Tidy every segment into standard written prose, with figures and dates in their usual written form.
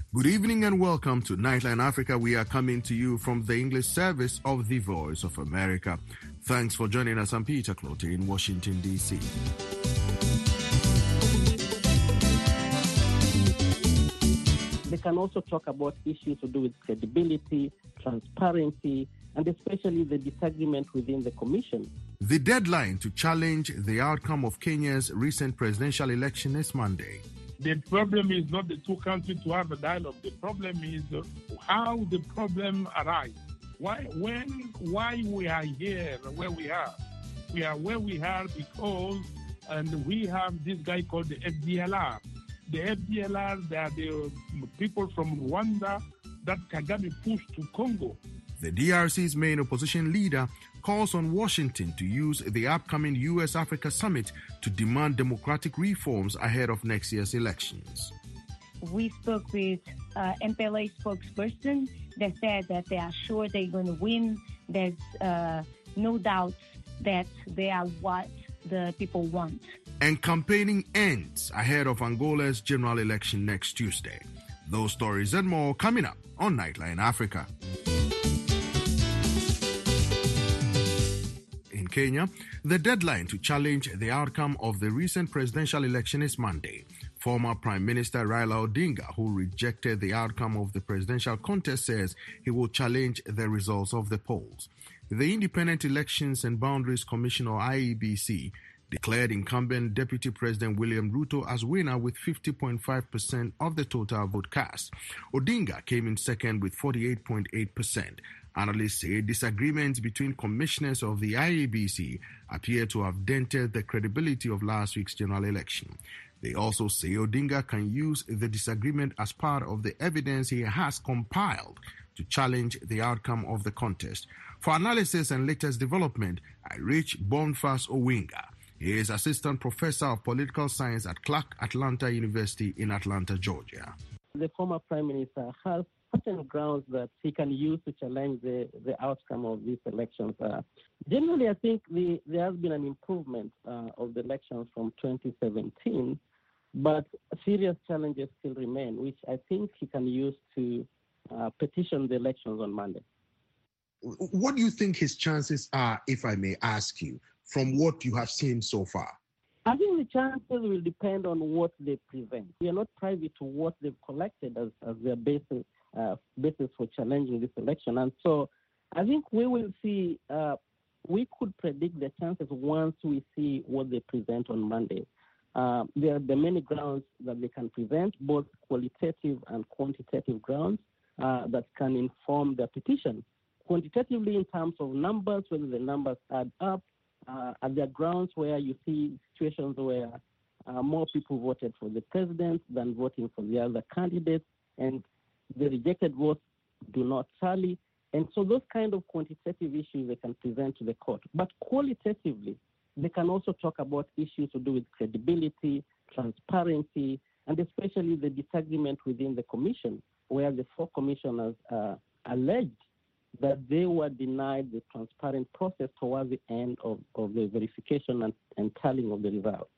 Good evening and welcome to Nightline Africa. We are coming to you from the English service of the Voice of America. Thanks for joining us. I'm Peter Clote in Washington, D.C. They can also talk about issues to do with credibility, transparency, and especially the disagreement within the commission. The deadline to challenge the outcome of Kenya's recent presidential election is Monday. The problem is not the two countries to have a dialogue. The problem is how the problem arises. Why we are here where we are. We are where we are because we have this guy called the FDLR. The FDLR, they are the people from Rwanda that Kagame pushed to Congo. The DRC's main opposition leader calls on Washington to use the upcoming U.S.-Africa summit to demand democratic reforms ahead of next year's elections. We spoke with MPLA spokesperson that said that they are sure they're going to win. There's no doubt that they are what the people want. And campaigning ends ahead of Angola's general election next Tuesday. Those stories and more coming up on Nightline Africa. In Kenya, the deadline to challenge the outcome of the recent presidential election is Monday. Former Prime Minister Raila Odinga, who rejected the outcome of the presidential contest, says he will challenge the results of the polls. The Independent Elections and Boundaries Commission, or IEBC, declared incumbent Deputy President William Ruto as winner with 50.5% of the total vote cast. Odinga came in second with 48.8%. Analysts say disagreements between commissioners of the IEBC appear to have dented the credibility of last week's general election. They also say Odinga can use the disagreement as part of the evidence he has compiled to challenge the outcome of the contest. For analysis and latest development, I reach Boniface Owinga. He is Assistant Professor of Political Science at Clark Atlanta University in Atlanta, Georgia. The former Prime Minister has certain grounds that he can use to challenge the outcome of these elections. Generally, I think there has been an improvement of the elections from 2017, but serious challenges still remain, which I think he can use to petition the elections on Monday. What do you think his chances are, if I may ask you, from what you have seen so far? I think the chances will depend on what they present. We are not privy to what they've collected as their basis for challenging this election. And so I think we will see, we could predict the chances once we see what they present on Monday. There are many grounds that they can present, both qualitative and quantitative grounds that can inform their petition. Quantitatively in terms of numbers, whether the numbers add up, are there grounds where you see situations where more people voted for the president than voting for the other candidates, and the rejected votes do not tally? And so those kind of quantitative issues they can present to the court. But qualitatively, they can also talk about issues to do with credibility, transparency, and especially the disagreement within the commission, where the four commissioners alleged that they were denied the transparent process towards the end of the verification and tallying of the results.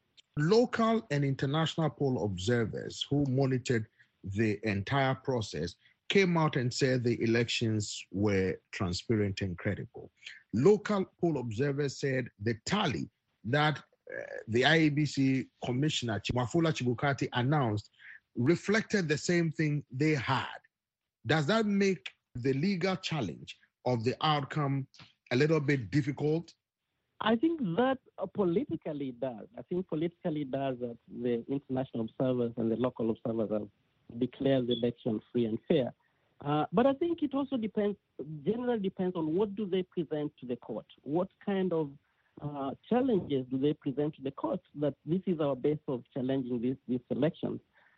Local and international poll observers who monitored the entire process came out and said the elections were transparent and credible. Local poll observers said the tally that the IEBC Commissioner Wafula Chebukati announced reflected the same thing they had. Does that make the legal challenge of the outcome a little bit difficult? I think that politically does. I think politically does that the international observers and the local observers have declared the election free and fair. But I think it also generally depends on what do they present to the court. What kind of challenges do they present to the court that this is our base of challenging these elections?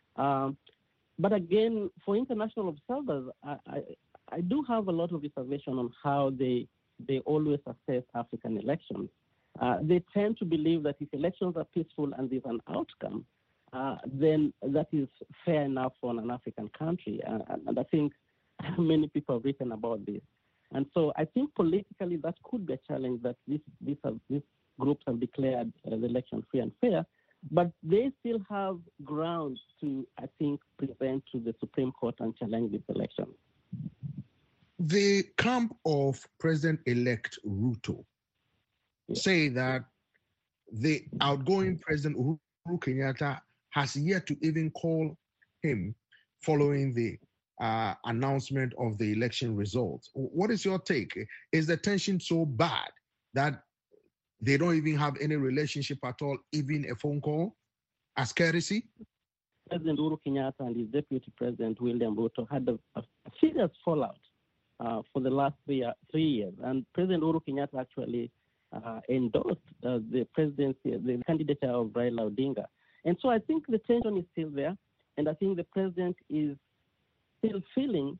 But again, for international observers, I do have a lot of reservation on how they always assess African elections. They tend to believe that if elections are peaceful and there's an outcome, then that is fair enough for an African country. And I think many people have written about this. And so I think politically that could be a challenge that these groups have declared the election free and fair. But they still have grounds to, I think, present to the Supreme Court and challenge this election. The camp of President-elect Ruto say that the outgoing President Uhuru Kenyatta has yet to even call him following the announcement of the election results. What is your take? Is the tension so bad that they don't even have any relationship at all, even a phone call as courtesy? President Uhuru Kenyatta and his deputy president, William Ruto, had a serious fallout for the last 3 years. And President Uhuru Kenyatta actually endorsed the presidency, the candidature of Raila Odinga. And so I think the tension is still there. And I think the president is still feeling,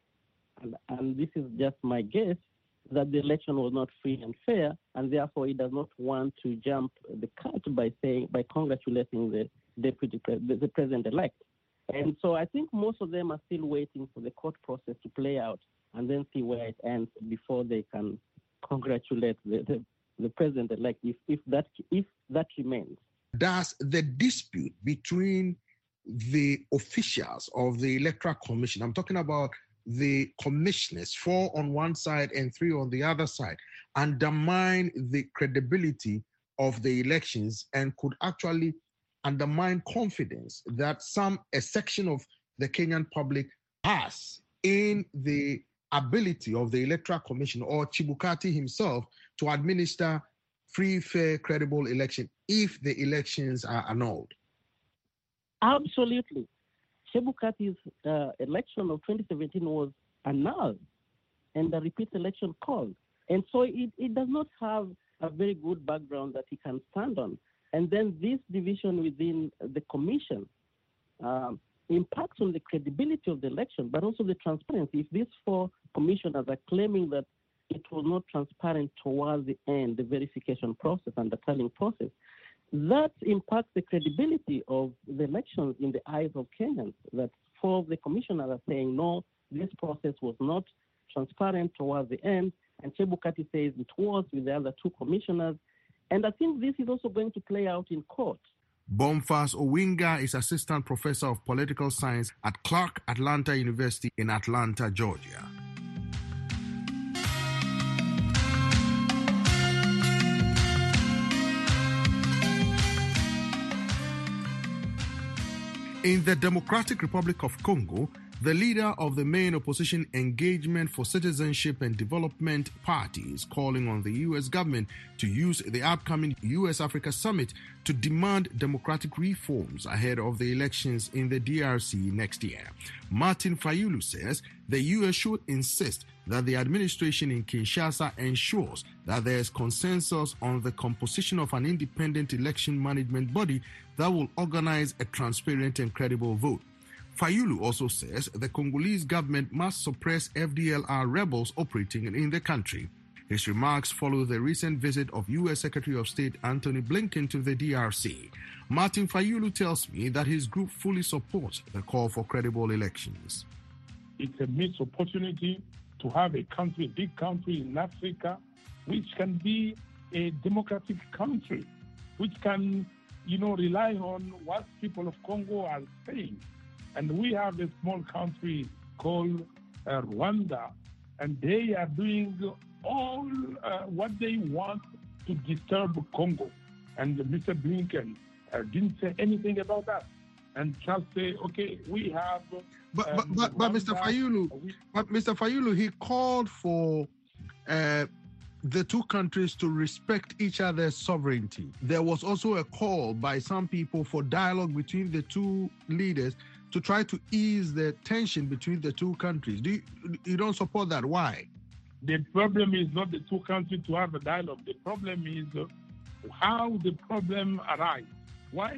and this is just my guess, that the election was not free and fair, and therefore he does not want to jump the cut by congratulating the president-elect. And so I think most of them are still waiting for the court process to play out and then see where it ends before they can congratulate the president-elect if that remains. Does the dispute between the officials of the Electoral Commission, I'm talking about the commissioners, 4 on one side and 3 on the other side, undermine the credibility of the elections and could actually undermine confidence that a section of the Kenyan public has in the ability of the Electoral Commission or Chebukati himself to administer free, fair, credible election if the elections are annulled? Absolutely. Chebukati's election of 2017 was annulled and a repeat election called. And so it does not have a very good background that he can stand on. And then this division within the commission impacts on the credibility of the election, but also the transparency. If these 4 commissioners are claiming that it was not transparent towards the end, the verification process and the tallying process, that impacts the credibility of the elections in the eyes of Kenyans, that 4 of the commissioners are saying, no, this process was not transparent towards the end, and Chebukati says it was with the other 2 commissioners. And I think this is also going to play out in court. Boniface Owinga is Assistant Professor of Political Science at Clark Atlanta University in Atlanta, Georgia. In the Democratic Republic of Congo, the leader of the main opposition Engagement for Citizenship and Development Party is calling on the U.S. government to use the upcoming U.S.-Africa Summit to demand democratic reforms ahead of the elections in the DRC next year. Martin Fayulu says the U.S. should insist that the administration in Kinshasa ensures that there is consensus on the composition of an independent election management body that will organize a transparent and credible vote. Fayulu also says the Congolese government must suppress FDLR rebels operating in the country. His remarks follow the recent visit of U.S. Secretary of State Antony Blinken to the DRC. Martin Fayulu tells me that his group fully supports the call for credible elections. It's a missed opportunity to have a country, a big country in Africa, which can be a democratic country, which can, rely on what people of Congo are saying. And we have a small country called Rwanda, and they are doing all what they want to disturb Congo. And Mr. Blinken didn't say anything about that, and just say, okay, we have. But Mr. Fayulu, he called for the 2 countries to respect each other's sovereignty. There was also a call by some people for dialogue between the 2 leaders to try to ease the tension between the 2 countries. You don't support that? Why? The problem is not the 2 countries to have a dialogue. The problem is how the problem arises. Why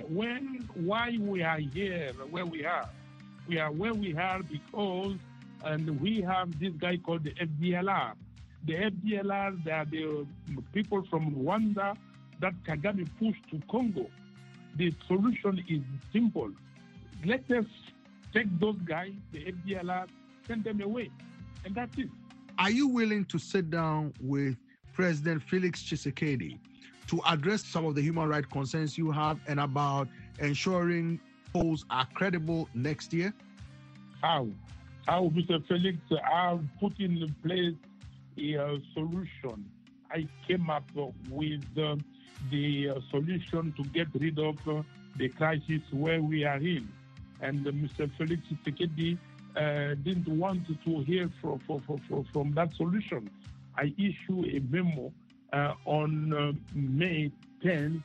we are here where we are? We are where we are because we have this guy called the FDLR. The FDLR, they are the people from Rwanda that Kagame pushed to Congo. The solution is simple. Let us take those guys, the FDLR, send them away. And that's it. Are you willing to sit down with President Felix Tshisekedi to address some of the human rights concerns you have and about ensuring polls are credible next year? How, Mr. Felix, I've put in place a solution. I came up with the solution to get rid of the crisis where we are in. And Mr. Felix Tshisekedi didn't want to hear from that solution. I issued a memo on May 10,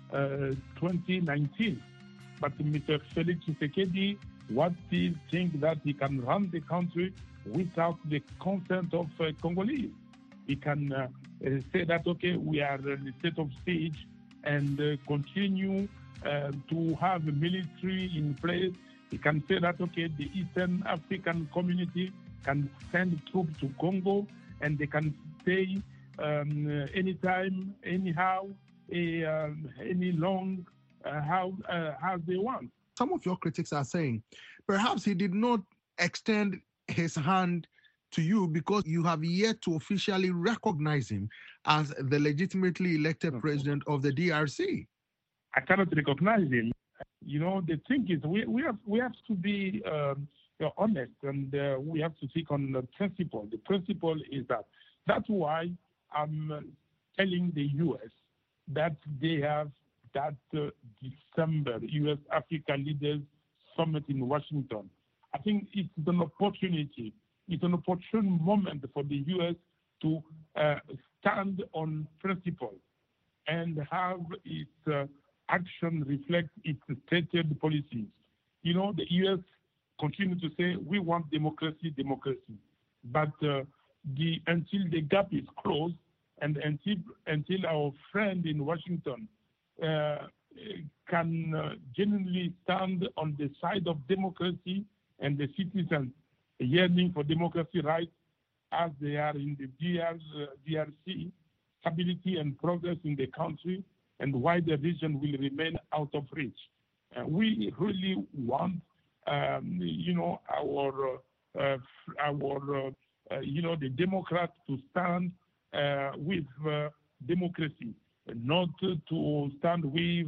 2019. But Mr. Felix Tshisekedi he think that he can run the country without the consent of Congolese. He can say that, okay, we are in a state of siege and continue to have a military in place. He can say that, okay, the Eastern African community can send troops to Congo and they can stay anytime, anyhow, any long, how they want. Some of your critics are saying perhaps he did not extend his hand to you because you have yet to officially recognize him as the legitimately elected president of the DRC. I cannot recognize him. You know, the thing is, we have to be honest, and we have to speak on the principle. The principle is that's why I'm telling the U.S. that they have that December U.S. Africa Leaders Summit in Washington. I think it's an opportunity. It's an opportune moment for the U.S. to stand on principle and have its action reflect its stated policies. You know, the U.S. continue to say, we want democracy. But until the gap is closed and until our friend in Washington can genuinely stand on the side of democracy and the citizens yearning for democracy rights as they are in the DRC, stability and progress in the country and why the region will remain out of reach. We really want, our the Democrats to stand with democracy, not to stand with,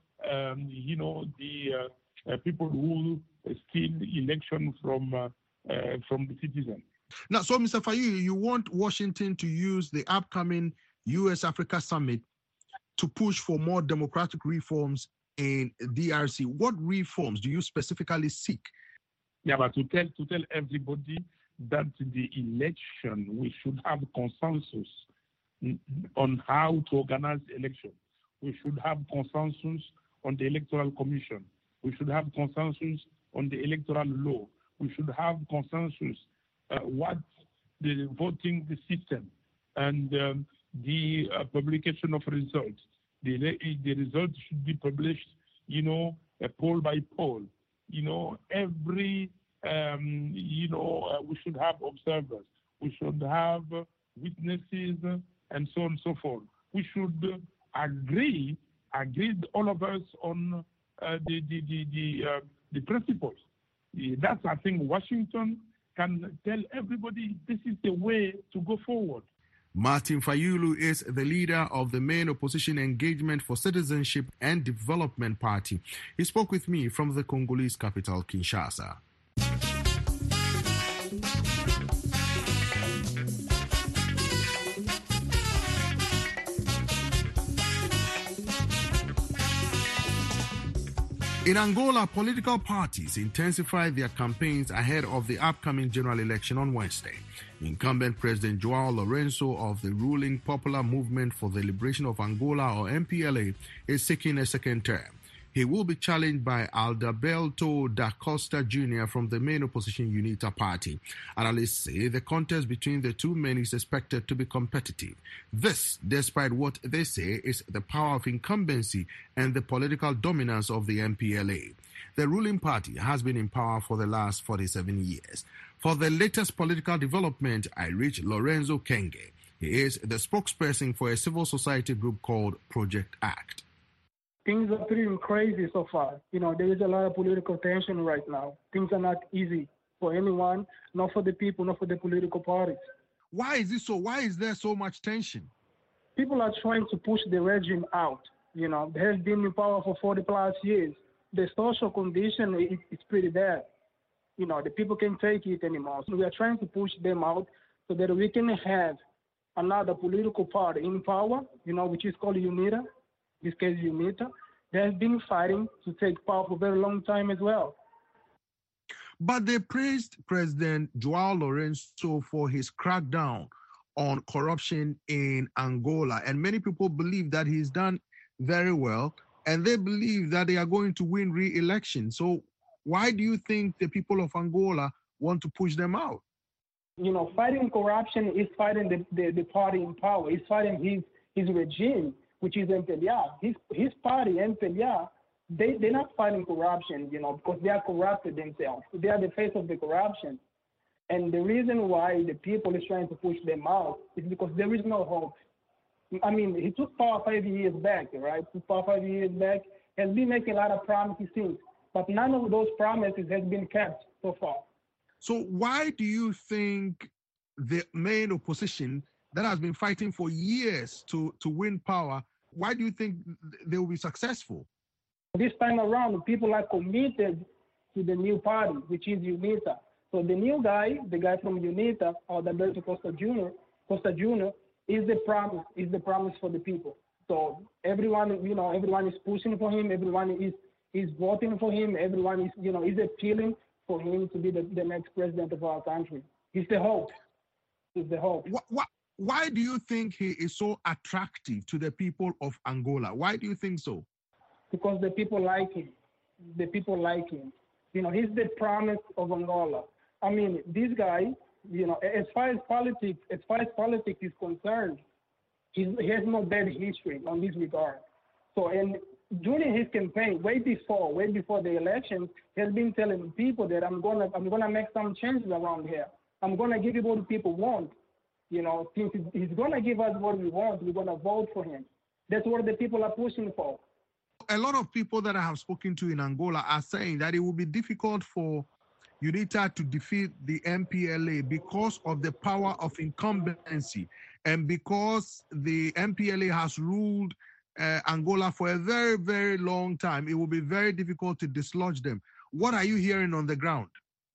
the people who steal election from the citizens. Now, so Mr. Fayulu, you want Washington to use the upcoming U.S.-Africa Summit to push for more democratic reforms in DRC. What reforms do you specifically seek? Yeah, but to tell everybody that the election, we should have consensus on how to organize the election. We should have consensus on the Electoral Commission. We should have consensus on the electoral law. We should have consensus what the voting system and the publication of results. The results should be published, poll by poll. Every, we should have observers. We should have witnesses and so on and so forth. We should agree all of us on the principles. That's, I think, Washington can tell everybody this is the way to go forward. Martin Fayulu is the leader of the main opposition Engagement for Citizenship and Development Party. He spoke with me from the Congolese capital, Kinshasa. In Angola, political parties intensified their campaigns ahead of the upcoming general election on Wednesday. Incumbent President João Lourenço of the ruling Popular Movement for the Liberation of Angola, or MPLA, is seeking a second term. He will be challenged by Adalberto da Costa Jr. from the main opposition UNITA party. Analysts say the contest between the two men is expected to be competitive. This, despite what they say is the power of incumbency and the political dominance of the MPLA. The ruling party has been in power for the last 47 years. For the latest political development, I reached Lorenzo Kenge. He is the spokesperson for a civil society group called Project ACT. Things are pretty crazy so far. There is a lot of political tension right now. Things are not easy for anyone, not for the people, not for the political parties. Why is this so? Why is there so much tension? people are trying to push the regime out. You know, they have been in power for 40 plus years. The social condition is pretty bad. You know, the people can't take it anymore. So we are trying to push them out so that we can have another political party in power, you know, which is called UNITA, this case UNITA. They have been fighting to take power for a very long time as well. But they praised President Joao Lourenço for his crackdown on corruption in Angola. And many people believe that he's done very well, and they believe that they are going to win re-election. So why do you think the people of Angola want to push them out? You know, fighting corruption is fighting the party in power. It's fighting his regime, which is MPLA. His party, MPLA, they're not fighting corruption, you know, because they are corrupted themselves. They are the face of the corruption. And the reason why the people is trying to push them out is because there is no hope. I mean, he took power 5 years back, right? Took power 5 years back, has been making a lot of promises since, but none of those promises has been kept so far. So why do you think the main opposition that has been fighting for years to win power, why do you think they will be successful? This time around, people are committed to the new party, which is UNITA. So the new guy, the guy from UNITA, or Alberto Costa Jr., is the promise for the people. So everyone is pushing for him. Everyone is voting for him. Everyone is appealing for him to be the next president of our country. He's the hope. He's the hope. Why do you think he is so attractive to the people of Angola? Why do you think so? Because the people like him. The people like him. You know, he's the promise of Angola. I mean, this guy, you know, as far as politics is concerned, he has no bad history on this regard. So, and during his campaign, way before the election, he has been telling people that I'm gonna make some changes around here. I'm gonna give you what people want. You know, since he's gonna give us what we want, we're gonna vote for him. That's what the people are pushing for. A lot of people that I have spoken to in Angola are saying that it will be difficult for UNITA to defeat the MPLA because of the power of incumbency and because the MPLA has ruled Angola for a very, very long time. It will be very difficult to dislodge them. What are you hearing on the ground?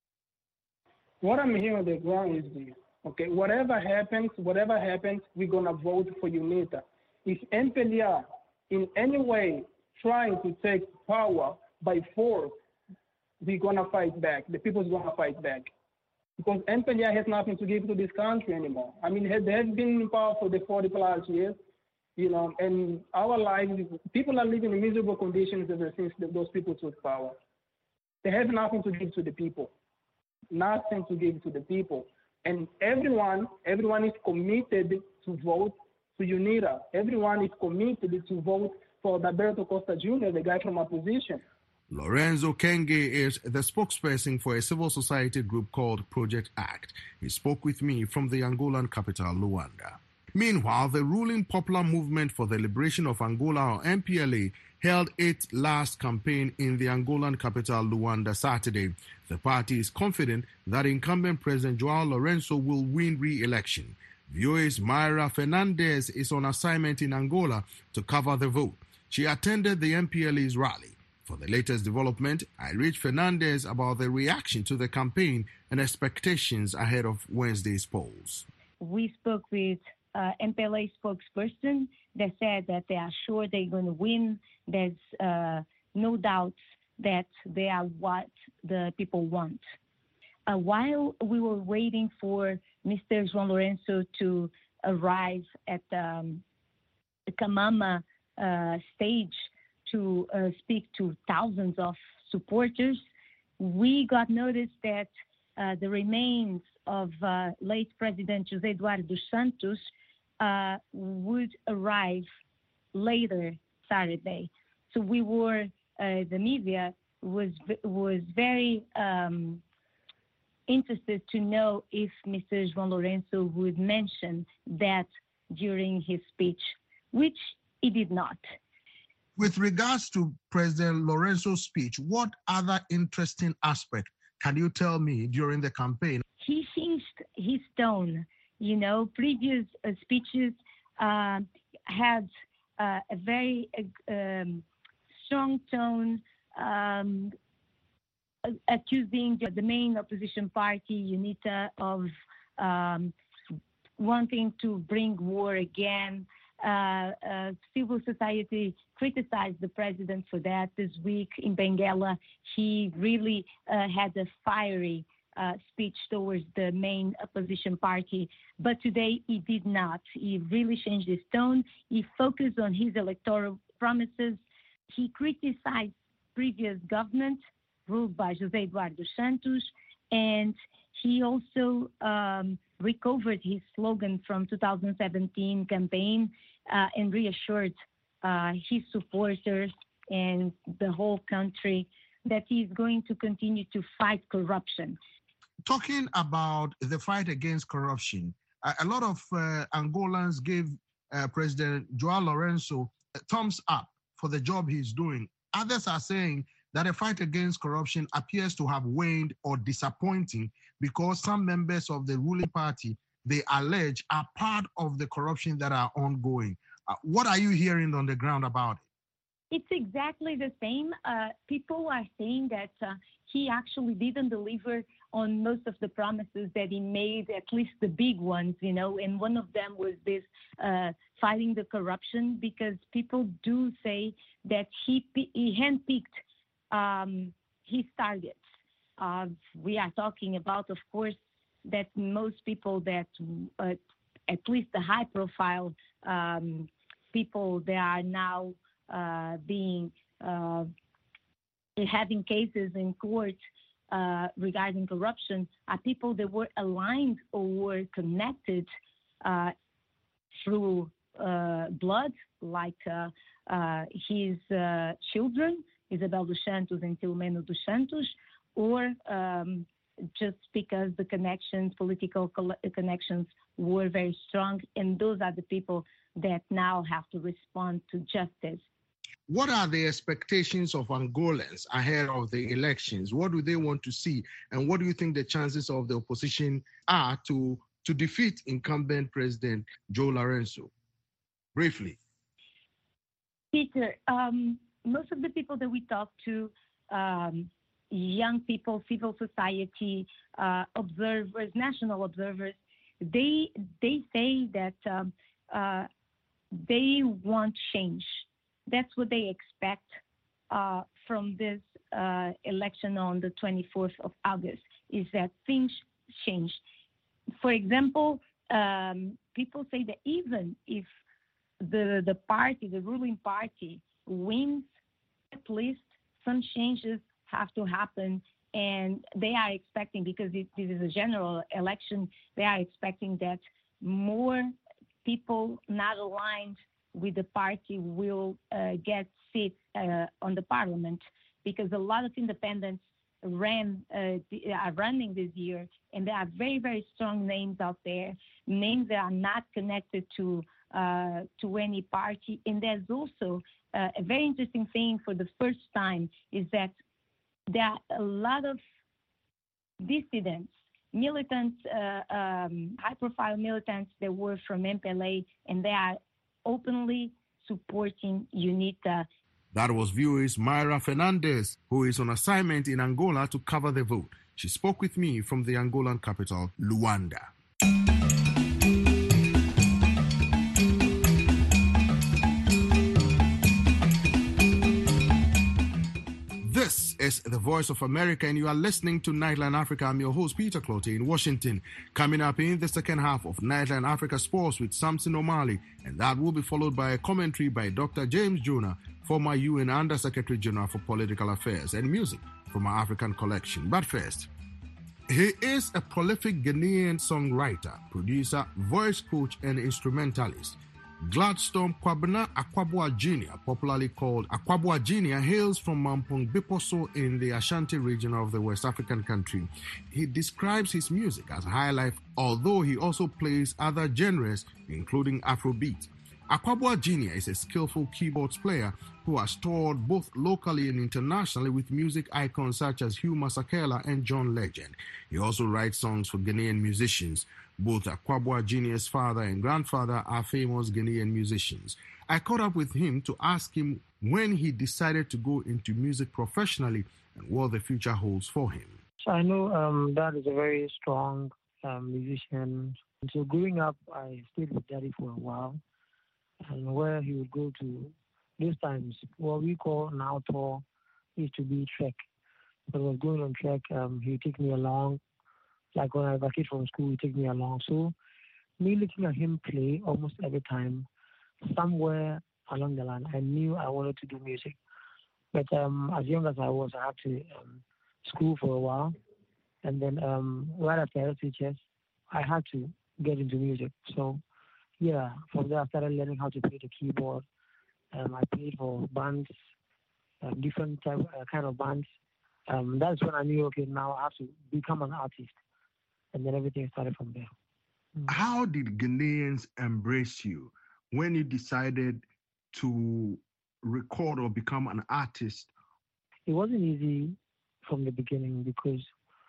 What I'm hearing on the ground is this. Okay, whatever happens, we're gonna vote for UNITA. If MPLA in any way trying to take power by force, we're gonna fight back. The people's gonna fight back. Because MPLA has nothing to give to this country anymore. I mean, they have been in power for the 40 plus years, you know, and our lives, people are living in miserable conditions ever since those people took power. They have nothing to give to the people. Nothing to give to the people. And everyone is committed to vote to UNITA. Everyone is committed to vote for Alberto Costa Jr., the guy from opposition. Lorenzo Kenge is the spokesperson for a civil society group called Project ACT. He spoke with me from the Angolan capital, Luanda. Meanwhile, the ruling Popular Movement for the Liberation of Angola, or MPLA, held its last campaign in the Angolan capital, Luanda, Saturday. The party is confident that incumbent President Joao Lourenço will win re-election. VOA's Mayra Fernandez is on assignment in Angola to cover the vote. She attended the MPLA's rally. For the latest development, I reached Fernandez about the reaction to the campaign and expectations ahead of Wednesday's polls. We spoke with MPLA spokesperson that said that they are sure they're going to win. There's no doubt that they are what the people want. While we were waiting for Mr. João Lourenço to arrive at the Kamama stage to speak to thousands of supporters, we got notice that the remains of late President José Eduardo dos Santos would arrive later Saturday. So we were, the media was very interested to know if Mr. João Lourenço would mention that during his speech, which he did not. With regards to President Lourenço's speech, what other interesting aspect can you tell me during the campaign? He changed his tone. You know, previous speeches, had a very strong tone, accusing the main opposition party, UNITA, of wanting to bring war again. Civil society criticized the president for that. This week in Benguela, he really had a fiery speech towards the main opposition party. But today he did not. He really changed his tone. He focused on his electoral promises. He criticized previous government ruled by José Eduardo dos Santos, and he also recovered his slogan from 2017 campaign and reassured his supporters and the whole country that he is going to continue to fight corruption. Talking about the fight against corruption, a lot of Angolans gave President João Lourenço a thumbs up for the job he's doing. Others are saying that the fight against corruption appears to have waned or disappointing because some members of the ruling party, they allege, are part of the corruption that are ongoing. What are you hearing on the ground about it? It's exactly the same. People are saying that he actually didn't deliver on most of the promises that he made, at least the big ones, and one of them was this fighting the corruption, because people do say that he handpicked his targets. We are talking about, of course, that most people that, at least the high-profile people that are now having cases in court regarding corruption are people that were aligned or were connected through blood, like his children, Isabel dos Santos and Filomeno dos Santos, or just because the connections, political connections, were very strong, and those are the people that now have to respond to justice. What are the expectations of Angolans ahead of the elections? What do they want to see? And what do you think the chances of the opposition are to defeat incumbent President João Lourenço? Briefly. Peter, most of the people that we talk to, young people, civil society, observers, national observers, they say that they want change. That's what they expect from this election on the 24th of August, is that things change. For example, people say that even if the party, the ruling party, wins, at least some changes have to happen. And they are expecting, because this is a general election, they are expecting that more people not aligned with the party will get seats on the parliament, because a lot of independents are running this year, and there are very, very strong names out there, names that are not connected to any party. And there's also a very interesting thing for the first time is that there are a lot of dissidents, militants, high-profile militants that were from MPLA, and they are openly supporting UNITA. That was VOA's Mayra Fernandez, who is on assignment in Angola to cover the vote. She spoke with me from the Angolan capital, Luanda. This is the Voice of America, and you are listening to Nightline Africa. I'm your host, Peter Clottey, in Washington. Coming up in the second half of Nightline Africa Sports with Samson O'Malley, and that will be followed by a commentary by Dr. James Jonah, former UN Under-Secretary General for Political Affairs, and music from our African collection. But first, he is a prolific Ghanaian songwriter, producer, voice coach, and instrumentalist. Gladstone Kwabena Akwaboah Jr., popularly called Akwaboah Jr., hails from Mampong Biposo in the Ashanti region of the West African country. He describes his music as high life, although he also plays other genres, including Afrobeat. Akwaboah Jr. is a skillful keyboards player who has toured both locally and internationally with music icons such as Hugh Masekela and John Legend. He also writes songs for Ghanaian musicians. Both Akwaboah Jr.'s father and grandfather are famous Ghanaian musicians. I caught up with him to ask him when he decided to go into music professionally and what the future holds for him. So I know Dad is a very strong musician. So growing up, I stayed with Daddy for a while. And where he would go to, those times, what we call now tour, used to be trek. When I was going on trek, he would take me along. Like when I vacated from school, he would take me along. So me looking at him play almost every time, somewhere along the line, I knew I wanted to do music. But as young as I was, I had to school for a while. And then right after LCHS, I had to get into music. So yeah, from there I started learning how to play the keyboard. I played for bands, different kind of bands. That's when I knew, okay, now I have to become an artist. And then everything started from there. How did Ghanaians embrace you when you decided to record or become an artist? It wasn't easy from the beginning because,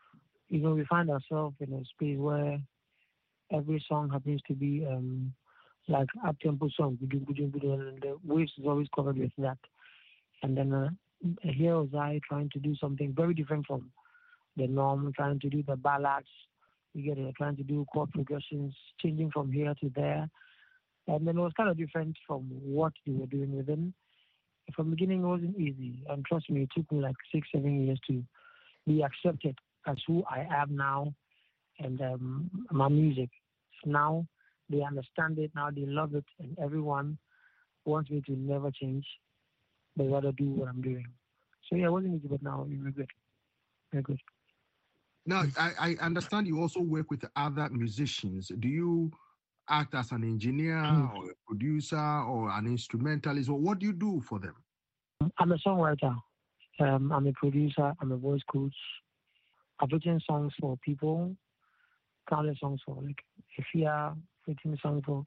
we find ourselves in a space where every song happens to be like up-tempo song, and the waves is always covered with that. And then here was I trying to do something very different from the norm, trying to do the ballads, trying to do chord progressions, changing from here to there. And then it was kind of different from what they were doing within. From the beginning, it wasn't easy. And trust me, it took me like 6-7 years to be accepted as who I am now and my music. Now they understand it, now they love it, and everyone wants me to never change, but rather do what I'm doing. So yeah, it wasn't easy, but now we're good. Very good. Now, I understand you also work with other musicians. Do you act as an engineer or a producer or an instrumentalist, or what do you do for them? I'm a songwriter. I'm a producer. I'm a voice coach. I've written songs for people, countless songs for like Ifia, written song for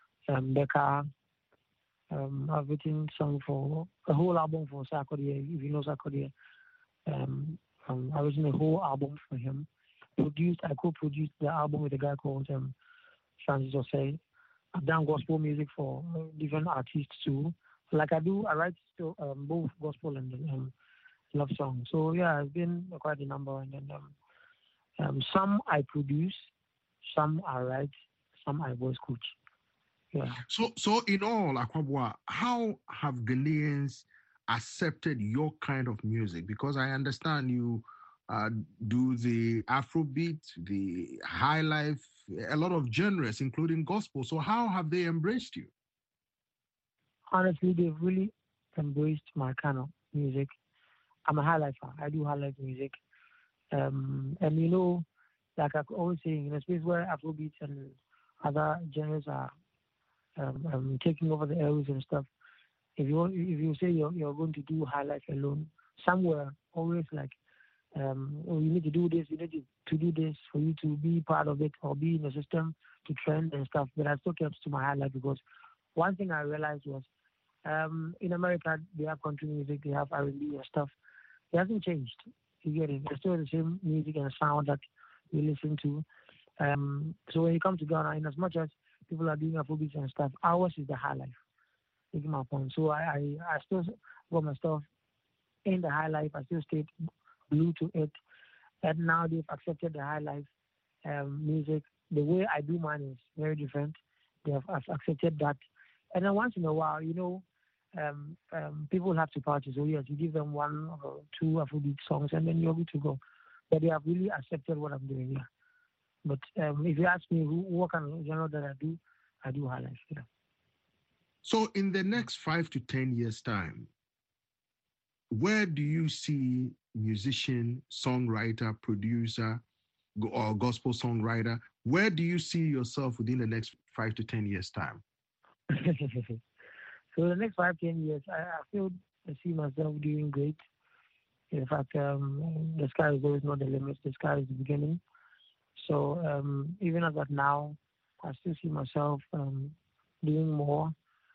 Becca. I've written song for a whole album for Sarkodie, if you know Sarkodie. I written a whole album for him. I co-produced the album with a guy called Francis Osei. I've done gospel music for different artists too. Like I write still both gospel and love songs. So yeah, it's been quite a number. And then some I produce, some I write, some I voice coach. Yeah. So in all, Akwaboah, how have Ghanaians accepted your kind of music? Because I understand you do the Afrobeat, the high life, a lot of genres, including gospel. So how have they embraced you? Honestly, they've really embraced my kind of music. I'm a high lifer. I do high life music. And like I always say, in a space where Afrobeats and other genres are taking over the airwaves and stuff, if you say you're going to do high life alone, somewhere always like, you need to do this, you need to do this for you to be part of it or be in the system to trend and stuff. But I still kept to my high life because one thing I realized was in America they have country music, they have R&B and stuff. It hasn't changed. You get it? It's still the same music and sound that we listen to. So when you come to Ghana, in as much as people are doing Afrobeats and stuff, ours is the high life. Taking my point. So I still got my stuff in the high life. I still stayed glued to it. And now they've accepted the high life music. The way I do mine is very different. They have accepted that. And then once in a while, people have to party. So yes, you give them 1 or 2 Afrobeat songs and then you're good to go. But they have really accepted what I'm doing here. But if you ask me what kind of genre that I do high life. Yeah. So in the next 5 to 10 years' time, where do you see musician, songwriter, producer, or gospel songwriter? Where do you see yourself within the next 5 to 10 years' time? So the next 5-10 years, I see myself doing great. In fact, the sky is always not the limit. The sky is the beginning. So even as of now, I still see myself doing more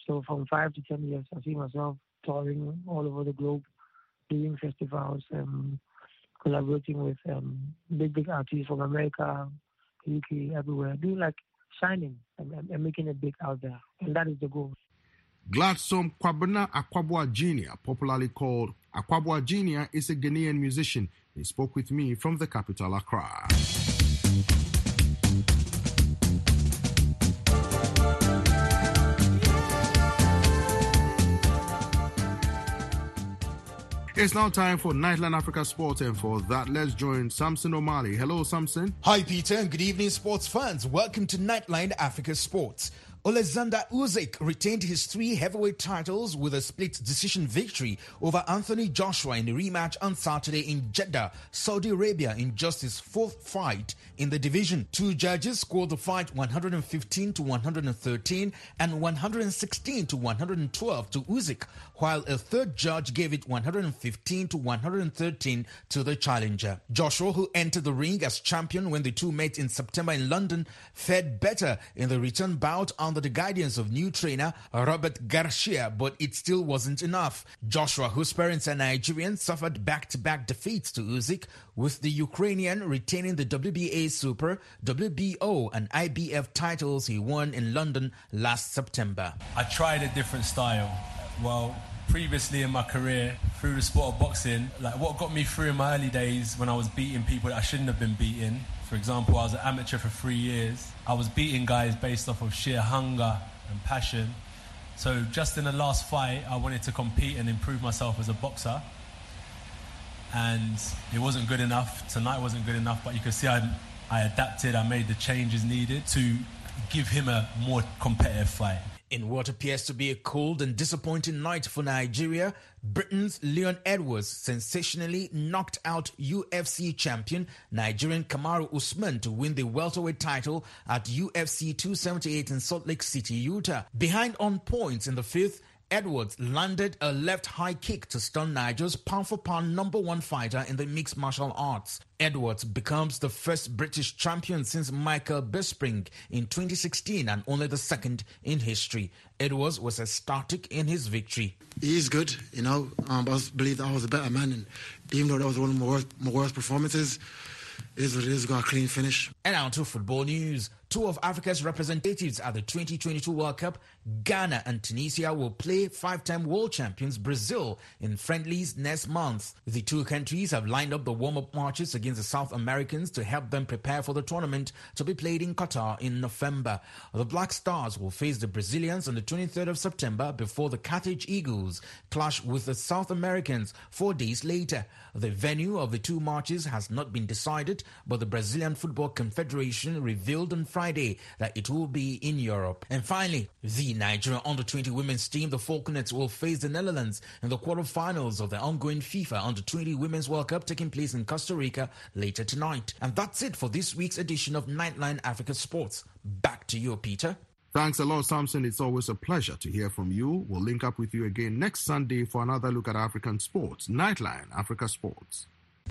So from 5 to 10 years, I see myself touring all over the globe, doing festivals, collaborating with big artists from America, UK, everywhere, doing like shining and making it big out there. And that is the goal. Gladstone Kwabena Akwabua Jr., popularly called Akwabua Jr., is a Ghanaian musician. He spoke with me from the capital, Accra. It's now time for Nightline Africa Sports, and for that, let's join Samson O'Malley. Hello, Samson. Hi, Peter, and good evening, sports fans. Welcome to Nightline Africa Sports. Oleksandr Usyk retained his 3 heavyweight titles with a split decision victory over Anthony Joshua in a rematch on Saturday in Jeddah, Saudi Arabia, in just his 4th fight in the division. 2 judges scored the fight 115-113 and 116-112 to Usyk, while a 3rd judge gave it 115-113 to the challenger. Joshua, who entered the ring as champion when the two met in September in London, fared better in the return bout under the guidance of new trainer Robert Garcia, but it still wasn't enough. Joshua, whose parents are Nigerian, suffered back-to-back defeats to Usyk, with the Ukrainian retaining the WBA Super, WBO and IBF titles he won in London last September. I tried a different style. Well, previously in my career, through the sport of boxing, like what got me through in my early days when I was beating people that I shouldn't have been beating. For example, I was an amateur for 3 years. I was beating guys based off of sheer hunger and passion. So just in the last fight, I wanted to compete and improve myself as a boxer. And it wasn't good enough. Tonight wasn't good enough, but you can see I adapted. I made the changes needed to give him a more competitive fight. In what appears to be a cold and disappointing night for Nigeria, Britain's Leon Edwards sensationally knocked out UFC champion Nigerian Kamaru Usman to win the welterweight title at UFC 278 in Salt Lake City, Utah. Behind on points in the 5th, Edwards landed a left high kick to stun Nigeria's pound-for-pound #1 fighter in the mixed martial arts. Edwards becomes the first British champion since Michael Bisping in 2016 and only the 2nd in history. Edwards was ecstatic in his victory. He is good, but I believe that I was a better man, and even though that was one of my worst performances, it is what it is, got a clean finish. And now to football news. 2 of Africa's representatives at the 2022 World Cup, Ghana and Tunisia, will play 5-time world champions Brazil in friendlies next month. The 2 countries have lined up the warm-up matches against the South Americans to help them prepare for the tournament to be played in Qatar in November. The Black Stars will face the Brazilians on the 23rd of September before the Carthage Eagles clash with the South Americans 4 days later. The venue of the 2 matches has not been decided, but the Brazilian Football Confederation revealed on Friday that it will be in Europe. And finally, the Nigeria Under-20 women's team, the Falconets, will face the Netherlands in the quarterfinals of the ongoing FIFA Under-20 Women's World Cup taking place in Costa Rica later tonight. And that's it for this week's edition of Nightline Africa Sports. Back to you, Peter. Thanks a lot, Samson. It's always a pleasure to hear from you. We'll link up with you again next Sunday for another look at African sports. Nightline Africa Sports.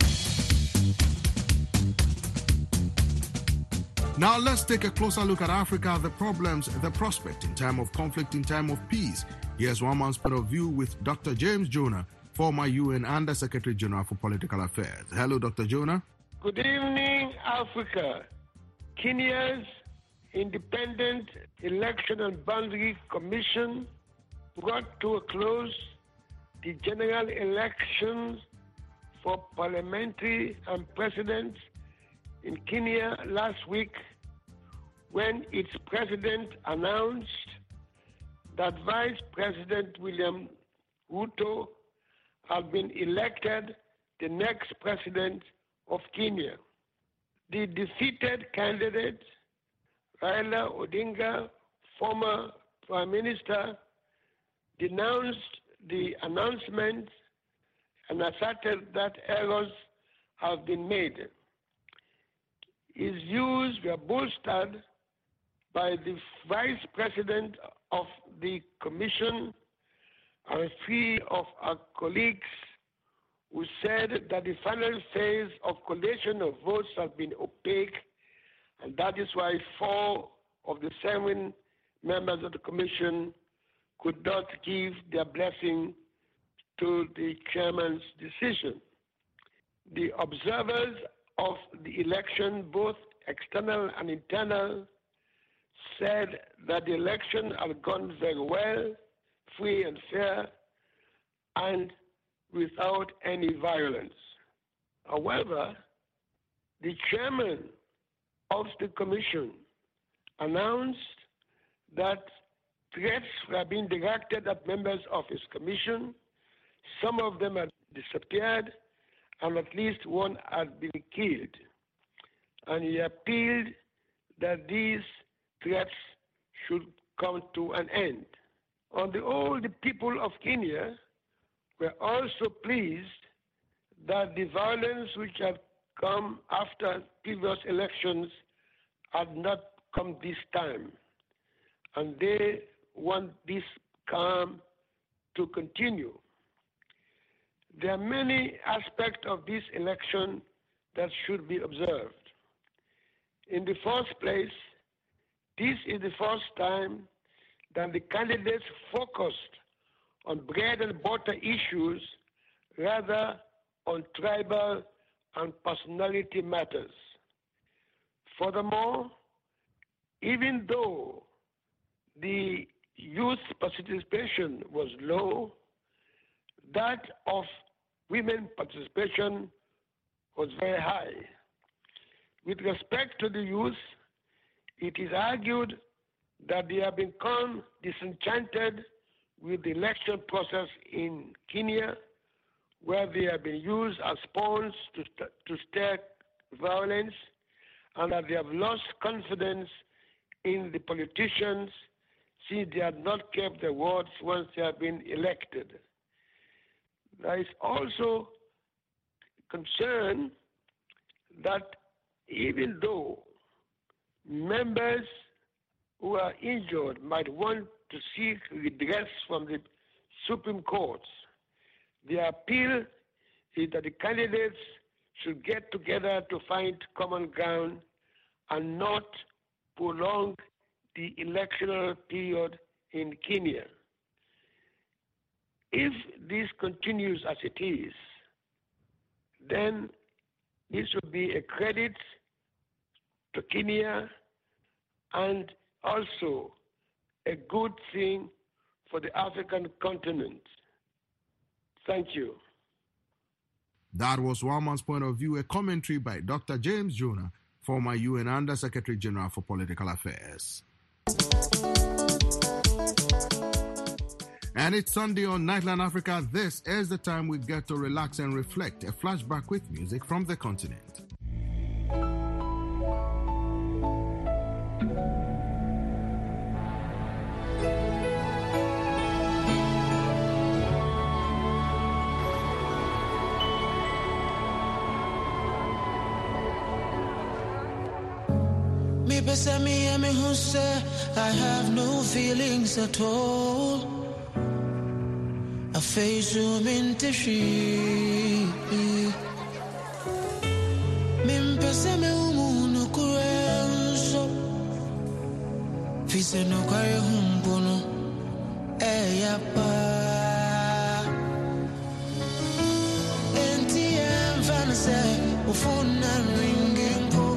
Now let's take a closer look at Africa, the problems, the prospect in time of conflict, in time of peace. Here's one man's point of view with Dr. James Jonah, former UN Under Secretary General for Political Affairs. Hello, Dr. Jonah. Good evening, Africa. Kenya's Independent Election and Boundary Commission brought to a close the general elections for parliamentary and president in Kenya last week, when its president announced that Vice President William Ruto had been elected the next president of Kenya. The defeated candidate, Raila Odinga, former Prime Minister, denounced the announcement and asserted that errors have been made. His views were bolstered by the Vice President of the Commission and 3 of our colleagues who said that the final phase of collation of votes has been opaque, and that is why 4 of the 7 members of the Commission could not give their blessing to the chairman's decision. The observers of the election, both external and internal, said that the election had gone very well, free and fair, and without any violence. However, the chairman of the commission announced that threats were being directed at members of his commission. Some of them had disappeared, and at least one had been killed. And he appealed that these threats should come to an end. On the whole, the people of Kenya were also pleased that the violence which had come after previous elections had not come this time. And they want this calm to continue. There are many aspects of this election that should be observed. In the first place, this is the first time that the candidates focused on bread and butter issues rather on tribal and personality matters. Furthermore, even though the youth participation was low, that of women participation was very high. With respect to the youth, it is argued that they have become disenchanted with the election process in Kenya, where they have been used as pawns to stir violence, and that they have lost confidence in the politicians since they have not kept their words once they have been elected. There is also concern that even though members who are injured might want to seek redress from the Supreme Court, the appeal is that the candidates should get together to find common ground and not prolong the electoral period in Kenya. If this continues as it is, then this would be a credit to Kenya and also a good thing for the African continent. Thank you. That was one man's point of view, a commentary by Dr. James Jonah, former UN Under Secretary General for Political Affairs. And it's Sunday on Nightline Africa. This is the time we get to relax and reflect. A flashback with music from the continent. Me who say I have no feelings at all. I face you into she. Mimpese me umunu kurenso. Fise no kare humbono. Eyapa. NTM fanase ufuna ringing po.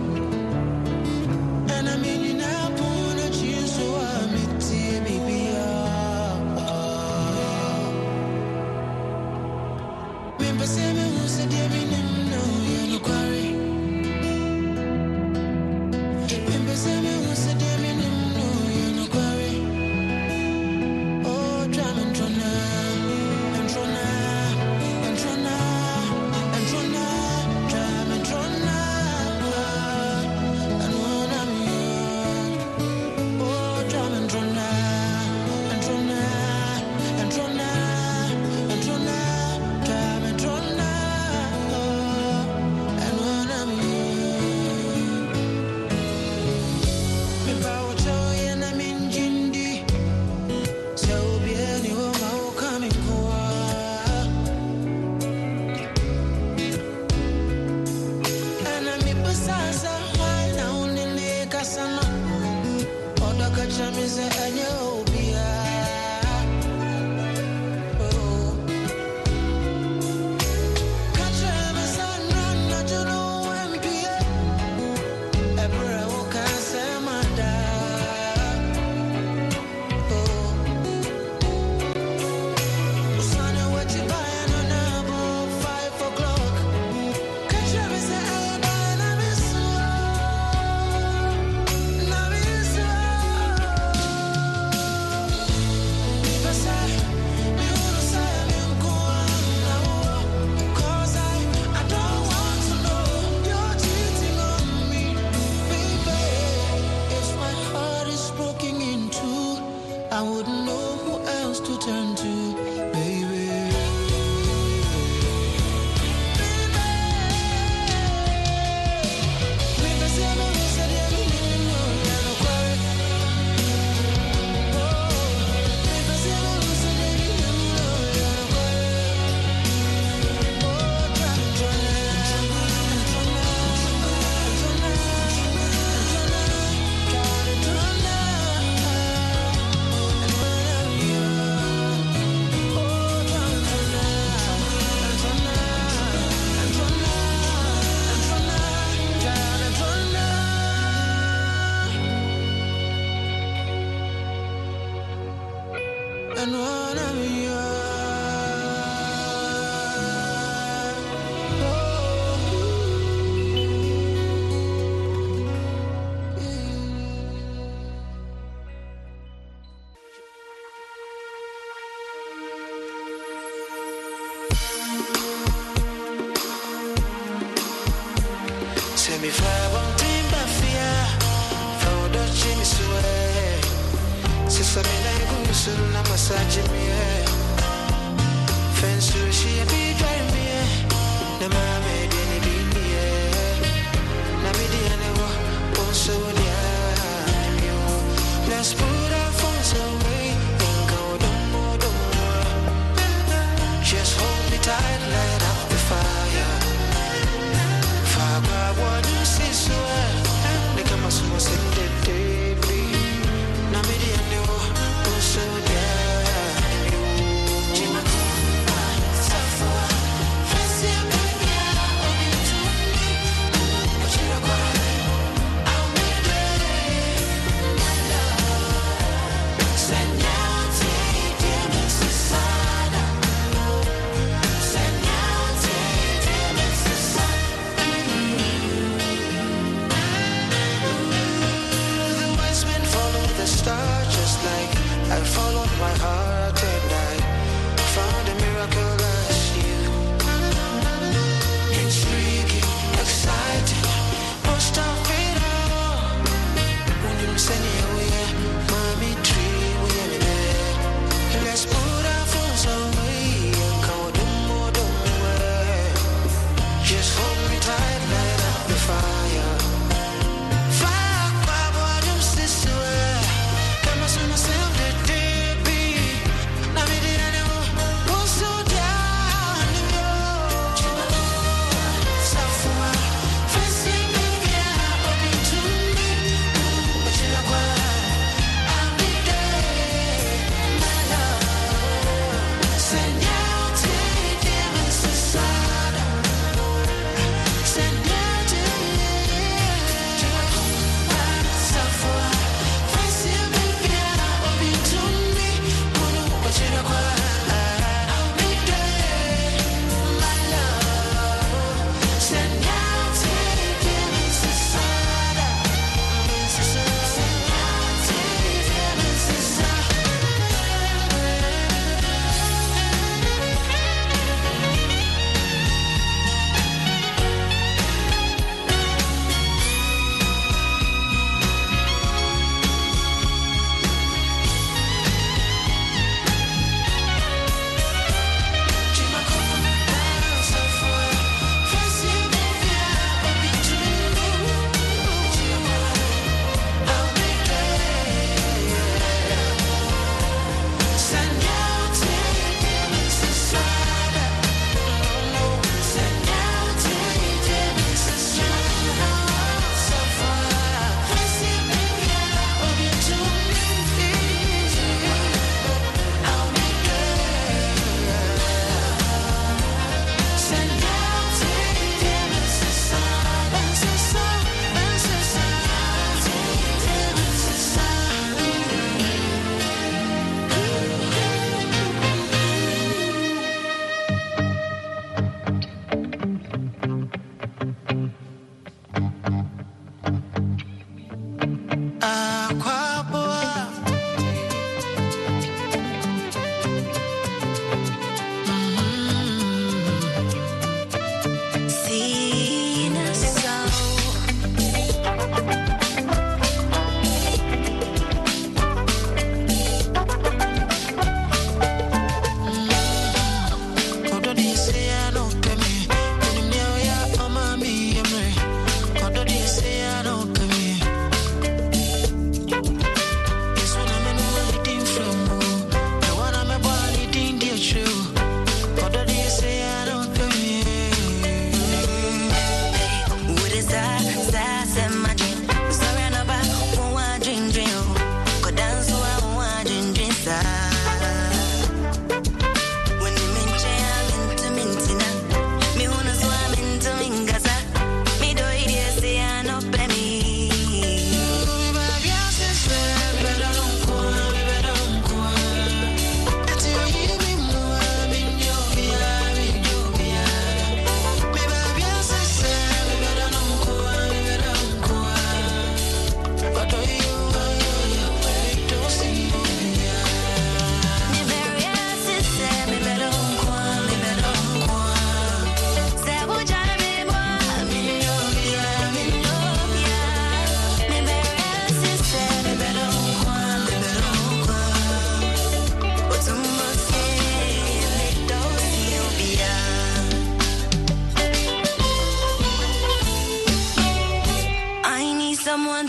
Let's put our phones away and go don't more. Just hold me tight, light up the fire. Fire, what you see, so they come as soon as they be. Now, me, the so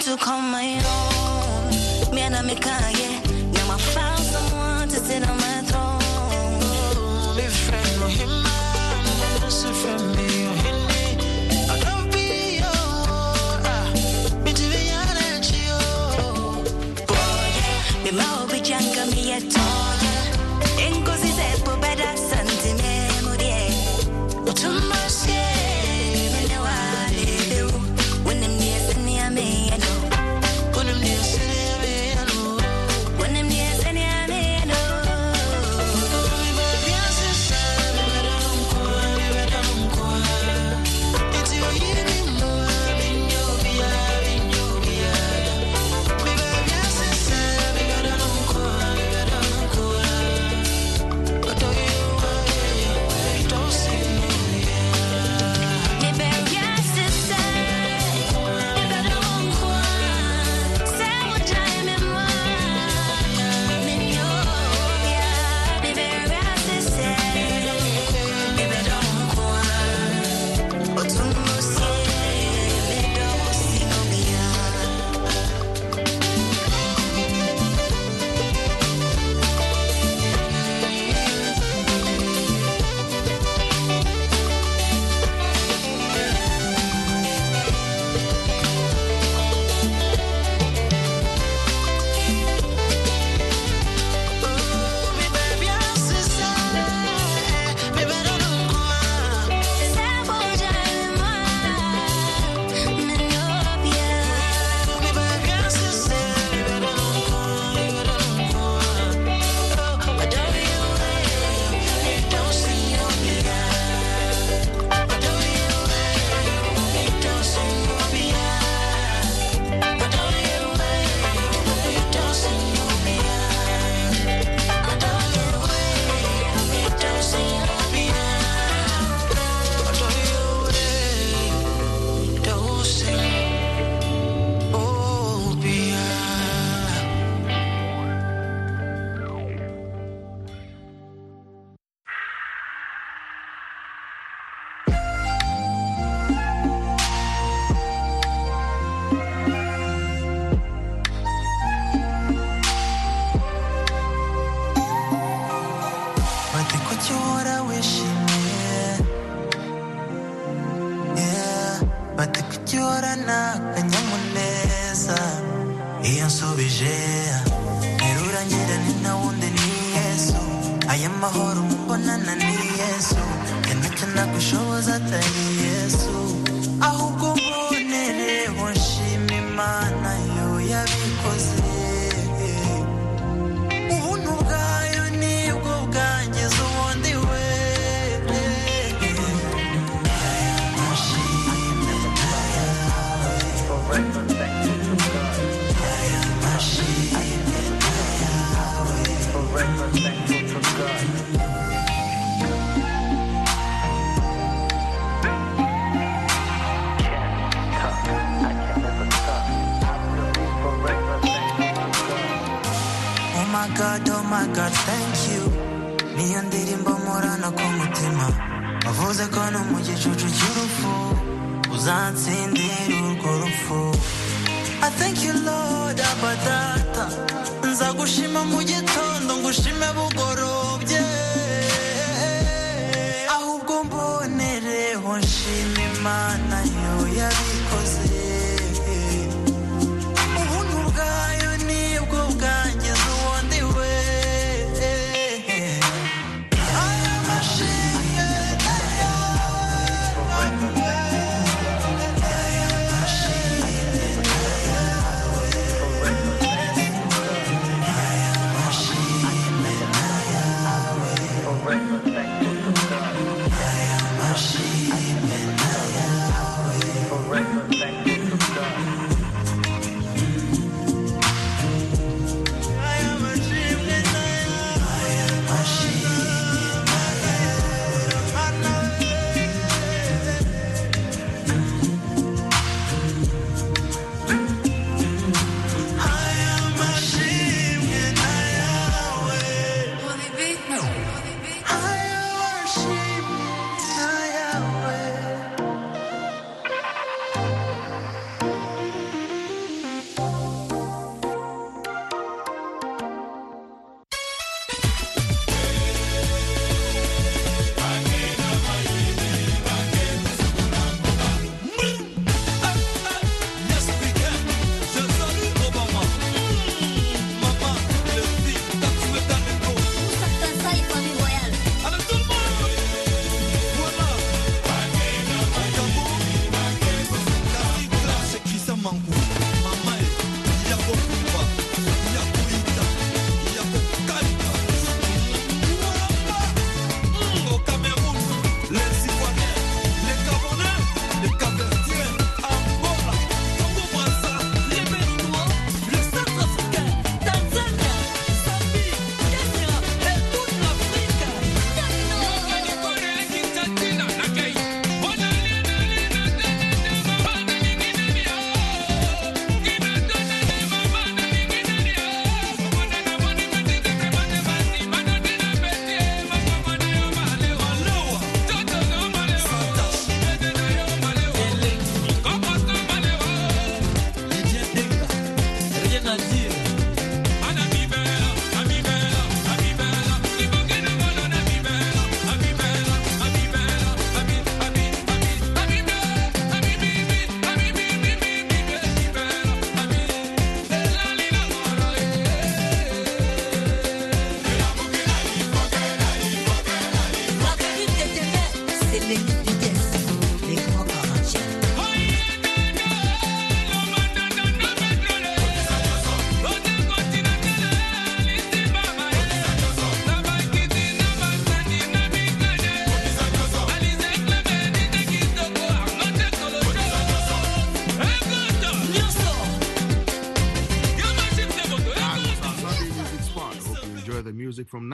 to call my own. Me and I make now I found someone to sit on my throne. Be friend with him, man. Listen from me. Oh my God, thank you. Niyo ndirimbo murana ku mutima. Wavuze ko no mu gicucu cy'urupfu uzansindira urwo rupfu. I thank you Lord Abadata. Nzagushima mu gitondo ngushime bugorobye. Ahubwo mbonereho nshima Imana yo yabikoze. Ubuntu bwayo nibwo bwangiza uwundi we.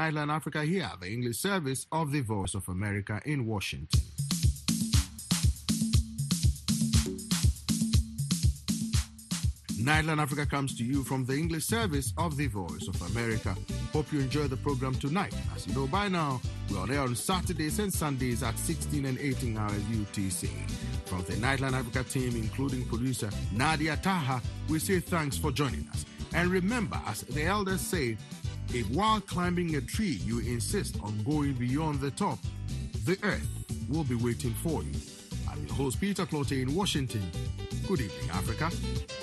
Nightline Africa here, the English service of the Voice of America in Washington. Nightline Africa comes to you from the English service of the Voice of America. Hope you enjoy the program tonight. As you know by now, we're on air on Saturdays and Sundays at 16 and 18 hours UTC. From the Nightline Africa team, including producer Nadia Taha, we say thanks for joining us. And remember, as the elders say, if while climbing a tree you insist on going beyond the top, the earth will be waiting for you. I'm your host, Peter Clote in Washington. Good evening, Africa.